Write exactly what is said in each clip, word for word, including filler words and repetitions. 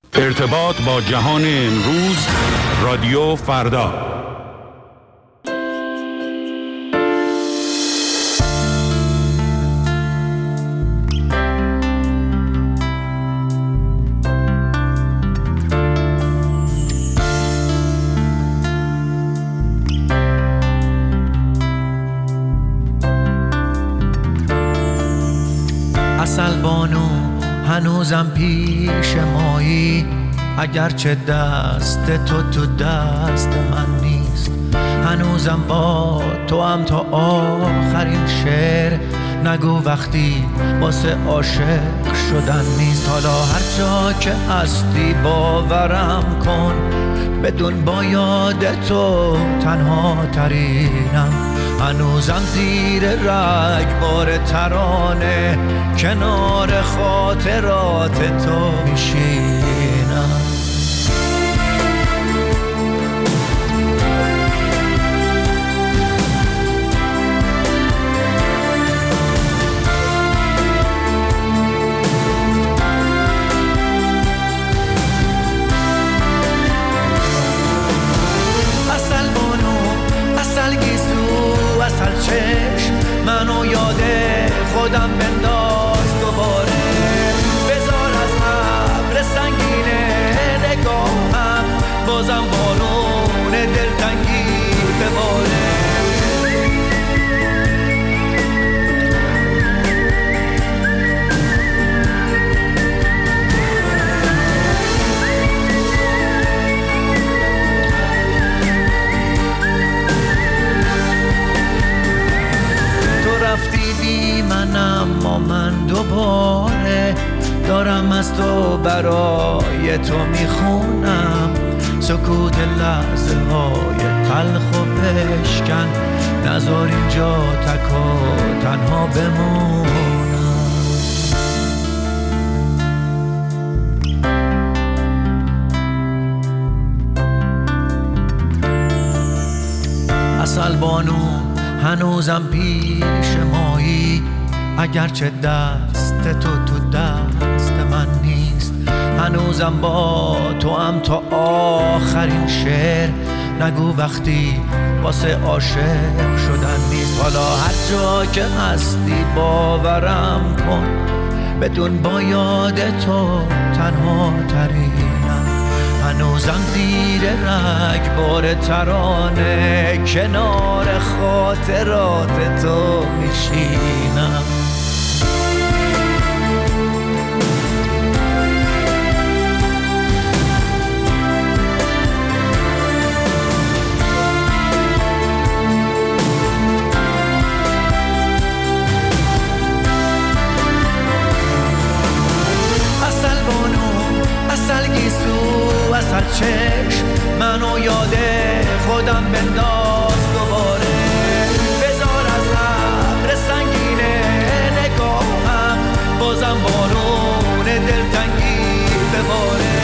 ارتباط با جهان امروز، رادیو فردا. عسل بانو هنوزم پیش مایی، اگرچه دست تو تو دست من نیست. هنوزم با تو هم تا آخرین شعر نگو وقتی واسه عاشق شدن نیست. حالا هر جا که هستی باورم کن، بدون با یاد تو تنها ترینم. هنوزم زیر رگبار ترانه کنار خاطرات تو میشینم. عسل بانو، عسل گیسو، عسل چشم، منو یاد خودم بنداز دوباره. بذار از ابر سنگین نگاهم بازم بارون دلتنگی بباره. رفتی بی من اما من دوباره دارم از تو برای تو میخونم. سکوت لحظه های تلخ و بشکن، نذار اینجا تک و تنها بمونم. عسل بانو هنوزم پیش مایی، اگرچه دست تو تو دست من نیست. هنوزم با تو هم تا آخرین شعر نگو وقتی واسه عاشق شدن نیست. حالا هر جا که هستی باورم کن، بدون با یاد تو تنها ترینم. هنوزم زیر رگبار ترانه کنار خاطرات تو میشینم. عسل بانو، عسل گیسو، عسل چشم، منو یاد خودم بنداز دوباره. بذار از ابر سنگین نگاهم بازم بارون دلتنگی بباره.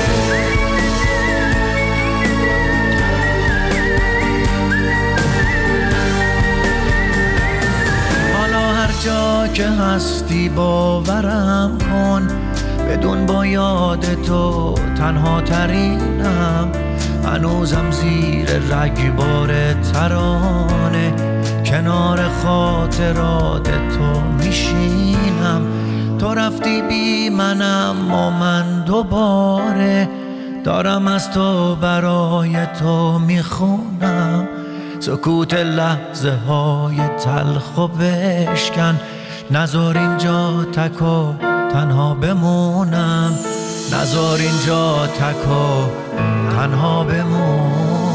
حالا هر جا که هستی باورم کن، بدون با یاد تو تنها ترینم. هنوزم زیر رگبار ترانه کنار خاطرات تو میشینم. تو رفتی بی منم اما من دوباره دارم از تو برای تو میخونم. سکوت لحظه های تلخ و بشکن، نذار اینجا تک و تنها بمونم. نذار اینجا تک و تنها بمونم.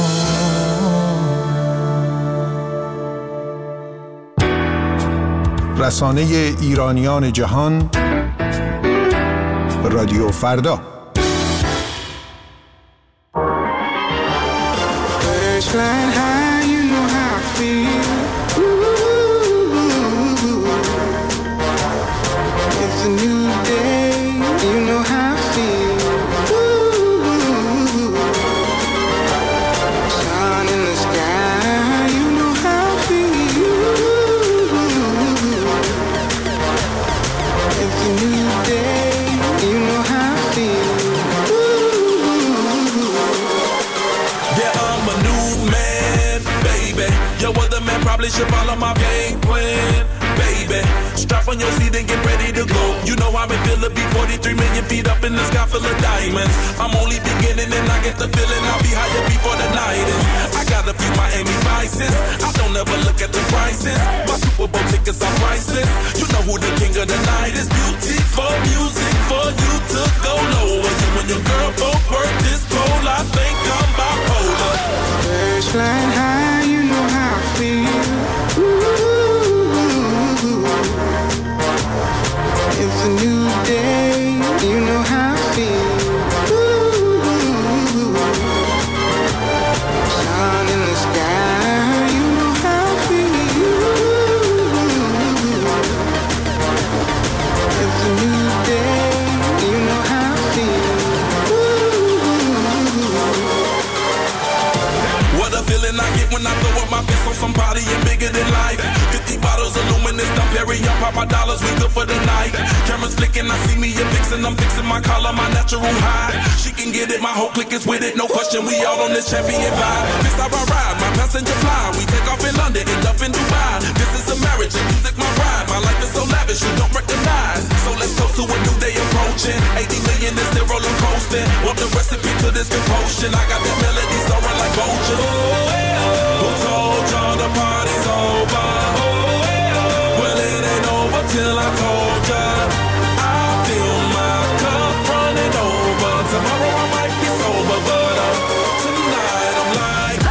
رسانه ایرانیان جهان، رادیو فردا. It's a new day, you know how I feel. on your seat and get ready to go. You know I'm in Philly, be forty-three million feet up in the sky full of diamonds. I'm only beginning and I get the feeling I'll be higher before the night is. I got a few Miami Vices, I don't ever look at the prices. My Super Bowl tickets are priceless. You know who the king of the night is. Beauty for music, for you to go lower. You and your girl both work this pole, I think I'm bipolar. Birds flying high, you know how I feel. Ooh, it's a new day, you know how I feel. Ooh, sun in the sky, you know how I feel. It's a new day, you know how I feel. What a feeling I get when I throw up my fist on somebody and bigger than life. Fifty bottles of luminous, dump Perry, I pop my dollars, we good for the night. Cameras flicking, I see me a vixen, I'm fixing my collar, my natural high. She can get it, my whole clique is with it, no question, we all on this champion vibe. This how I ride, my passenger fly, we take off in London, end up in Dubai. This is a marriage, and music my ride, my life is so lavish, you don't recognize. So let's toast to a new day approaching, eighty million is still rolling coasting. Want the recipe to this compotion, I got that melody soaring like vultures. Who told y'all the party's over? Well, it ain't over till I told ya. I feel my cup running over. Tomorrow I might be sober, but uh, tonight I'm like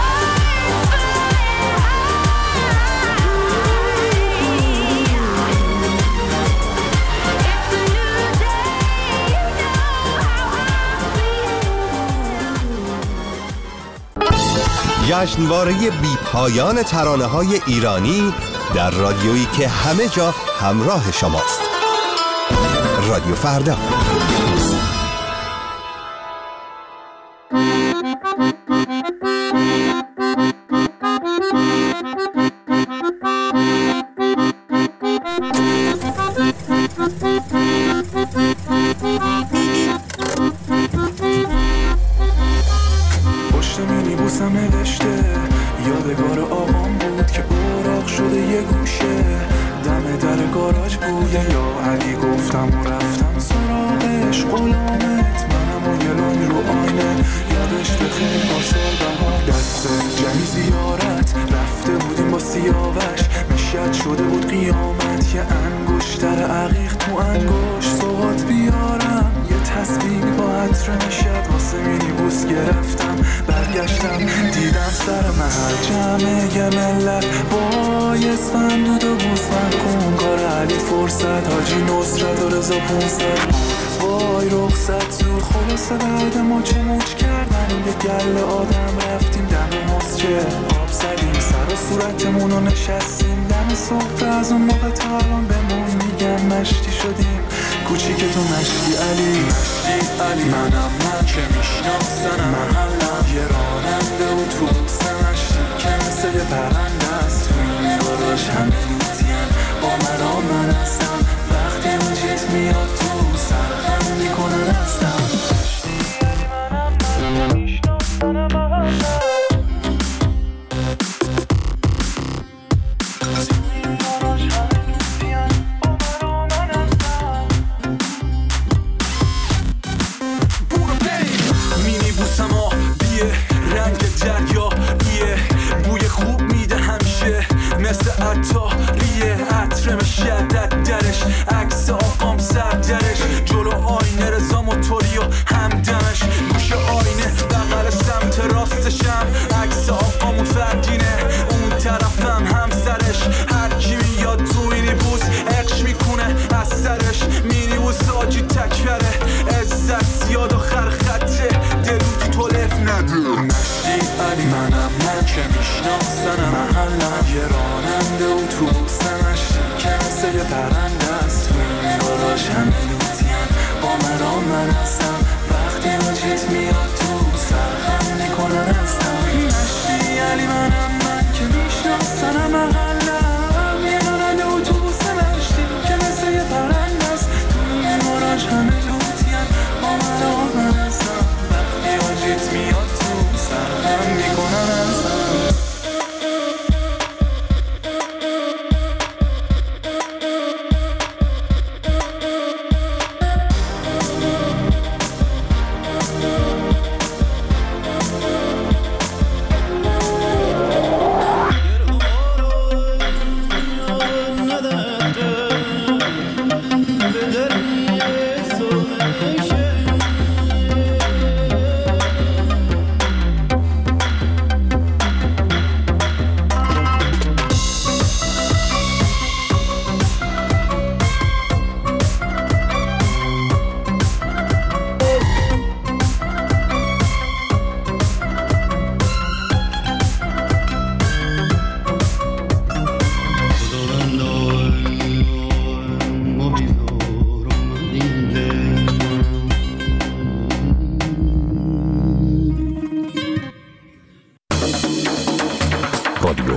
جشنواره بی پایان ترانه‌های ایرانی در رادیویی که همه جا همراه شماست. رادیو فردا. پشت مینیبوسم نوشته یادگار آقام بود که اوراق شده یه گوشه دم در گاراژ بوده یا علی گفتم و رفتم سراغش غلامت منم و گلون رو آینه یادش بخیر پاسال بهار دسته جنی زیارت رفته بودیم با سیاوش مشهد شده بود قیامت یه انگشتر عقیق تو انگشت سوغات بیارم یه تسبیح با عطر مشهد واسه مینیبوس گرفتم برگشتم دیدم سر محل جمعه یه ملت وای اسفندود و بوسفند کن کار علی فرصت حاجی نصرت و رضا پونصد وای رخصت زود خلاصه بعد ما چه موج کردن یه گل آدم رفتیم دم مسجد آب زدیم سر و صورتمون رو نشستیم دم صفر از اون موقع تا الان بهمون میگن مشتی شدیم کوچیکتون مشتی علی مشتی علی منم من که میشناسنم محلم یه راننده و تو بوسه مشتی که مثل یه پرنده است تو این گاراژ همه لوتین با مرا من هستم وقتی اون جیت میاد تو سرخم میکنن هستم مشتی علی منم من که میشناسنم محلم مثل عطاریه عطرم شدت درش عکس آقام سر درش جلو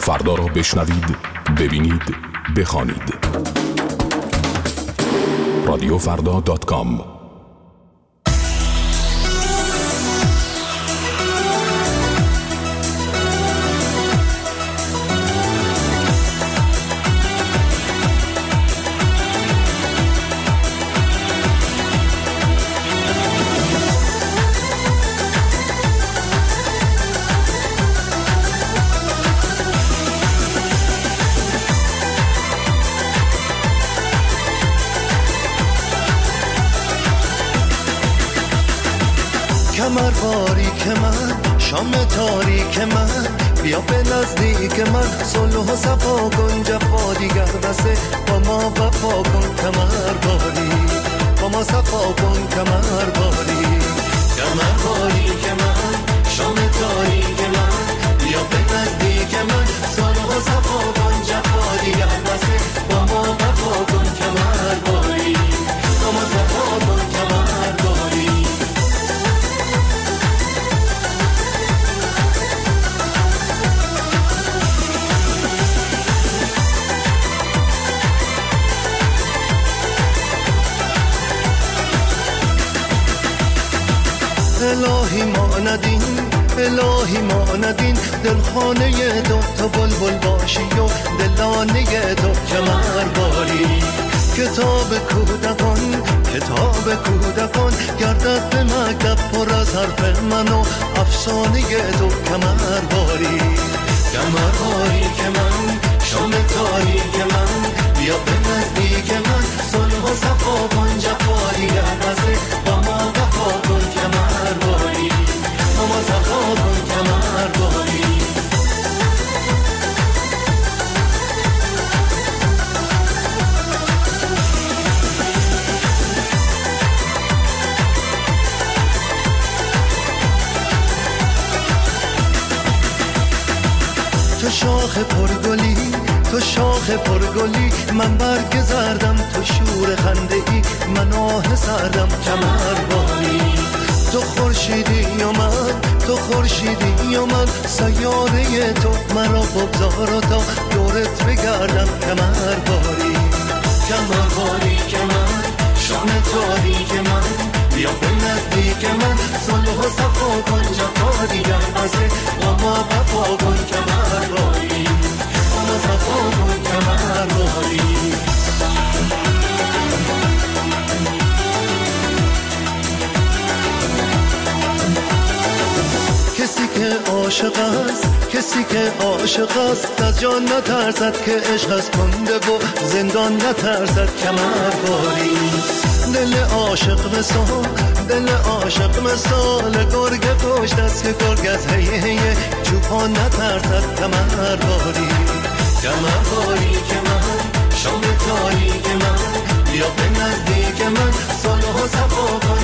فردا را بشنوید، ببینید، بخوانید. رادیو فردا دات کام. کمر باریک من، شام تاریک من، بیا به نزدیک من، صلح و صفا کن، جفا دیگر بسه، با ما وفا کن. کمر باریک با ما صفا کن، کمر باریک. کمر باریک من، شام تاریک من، بیا به نزدیک من، صلح و صفا کن، جفا دیگر بسه، با ما وفا کن. کمر باریک با ما صفا کن، کمر باریک. الهی ما ندین، الهی ما ندین، دلخانه تو تو بلبل باشی و دلانه تو کمر باری. کتاب کودکان، کتاب کودکان، گردد به مکتب پر از حرف من و افسانه تو کمر باری. کمر باری که من، شام تاریک من، بیا به نزدیک من، صلح و صفا کن، جفا دیگر بسه، با ما وفا کن. کمر باری با ما صفا کن، کمر باری. تو شاخ پرگلی، تو شاخ پرگلی، من برگ زردم، تو شور خنده ای، من آه سردم. کمر باری تو خورشیدی و من، تو خورشیدی و من، سیاره تو مرا بگذار و تا دورت بگردم. کمر باری کمر باری که من، شام تاریک من، بیا به نزدیک من، صلح و صفا کن، جفا دیگر بسه، با ما وفا کن. کمر باری با ما صفا کن، کمر باری. کسی که عاشق است، کسی که عاشق است، از جان نترسد که عشق از کنده و زندان نترسد. کمر باری دل عاشق مثال، دل عاشق مثال گرگ پشت است که گرگ از هی هی چوپان نترسد. کمر باری کمر باری که من، شام تاریک من، بیا به نزدیک من، صلح و صفا کن،